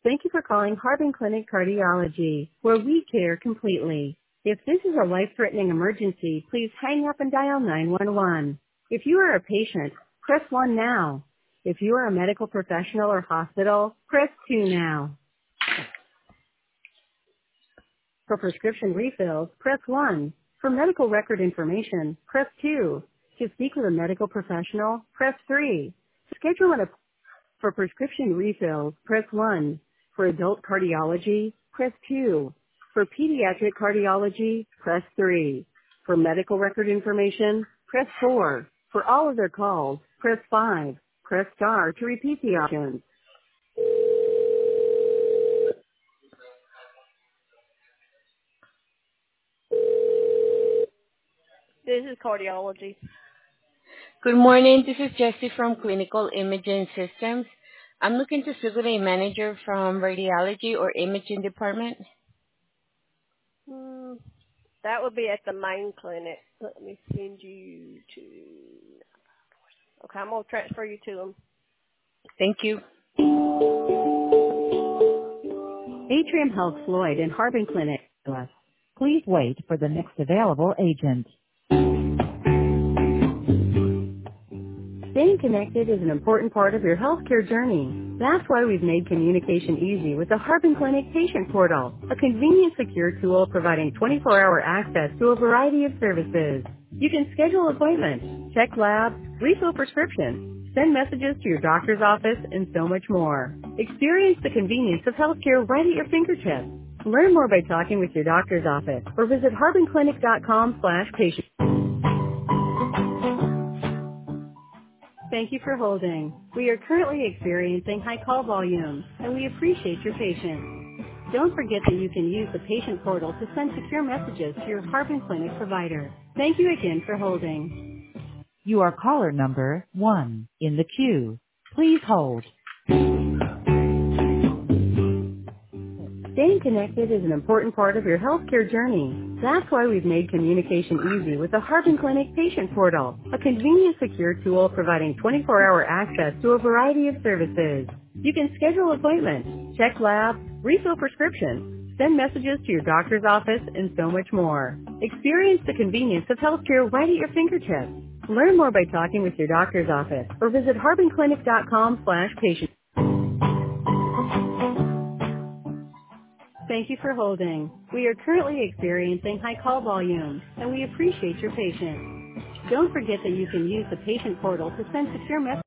Thank you for calling Harbin Clinic Cardiology, where we care completely. If this is a life-threatening emergency, please hang up and dial 911. If you are a patient, press 1 now. If you are a medical professional or hospital, press 2 now. For prescription refills, press 1. For medical record information, press 2. To speak with a medical professional, press 3. To schedule an appointment for prescription refills, press 1. For adult cardiology, press 2. For pediatric cardiology, press 3. For medical record information, press 4. For all other calls, press 5. Press star to repeat the options. This is cardiology. Good morning. This is Jessie from Clinical Imaging Systems. I'm looking to speak with a manager from radiology or imaging department. That would be at the main clinic. Let me send you to... Okay, I'm going to transfer you to them. Thank you. Atrium Health Floyd and Harbin Clinic. Please wait for the next available agent. Staying connected is an important part of your healthcare journey. That's why we've made communication easy with the Harbin Clinic Patient Portal, a convenient, secure tool providing 24-hour access to a variety of services. You can schedule appointments, check labs, refill prescriptions, send messages to your doctor's office, and so much more. Experience the convenience of healthcare right at your fingertips. Learn more by talking with your doctor's office or visit harbinclinic.com/patient. Thank you for holding. We are currently experiencing high call volume, and we appreciate your patience. Don't forget that you can use the patient portal to send secure messages to your Harbin Clinic provider. Thank you again for holding. You are caller number 1 in the queue. Please hold. Staying connected is an important part of your healthcare journey. That's why we've made communication easy with the Harbin Clinic Patient Portal, a convenient, secure tool providing 24-hour access to a variety of services. You can schedule appointments, check labs, refill prescriptions, send messages to your doctor's office, and so much more. Experience the convenience of healthcare right at your fingertips. Learn more by talking with your doctor's office or visit harbinclinic.com/patient. Thank you for holding. We are currently experiencing high call volume, and we appreciate your patience. Don't forget that you can use the patient portal to send secure messages